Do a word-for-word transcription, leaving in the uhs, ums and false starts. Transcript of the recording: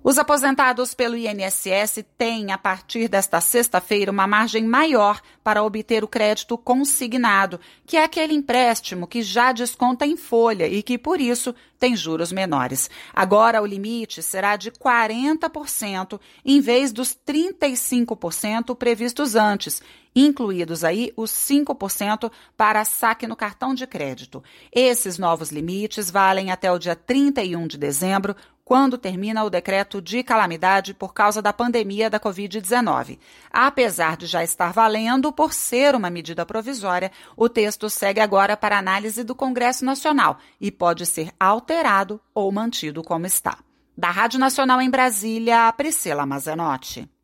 Os aposentados pelo I N S S têm, a partir desta sexta-feira, uma margem maior para obter o crédito consignado, que é aquele empréstimo que já desconta em folha e que, por isso, tem juros menores. Agora, o limite será de quarenta por cento em vez dos trinta e cinco por cento previstos antes, incluídos aí os cinco por cento para saque no cartão de crédito. Esses novos limites valem até o dia trinta e um de dezembro, quando termina o decreto de calamidade por causa da pandemia da covid dezenove. Apesar de já estar valendo, por ser uma medida provisória, o texto segue agora para análise do Congresso Nacional e pode ser alterado ou mantido como está. Da Rádio Nacional em Brasília, Priscila Mazenotti.